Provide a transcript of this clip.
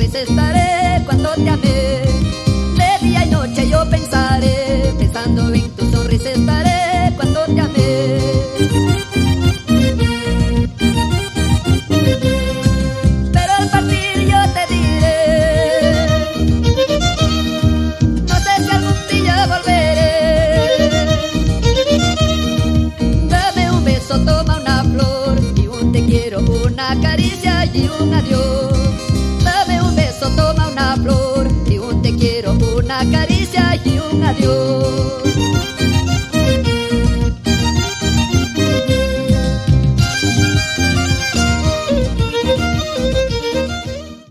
sonrisa estaré cuando te amé. De día y noche yo pensaré, pensando en tu sonrisa estaré cuando te amé. Pero al partir yo te diré, no sé si algún día volveré. Dame un beso, toma una flor y un te quiero, una caricia y un adiós. Dame un beso, toma una flor y un te quiero, una caricia y un adiós.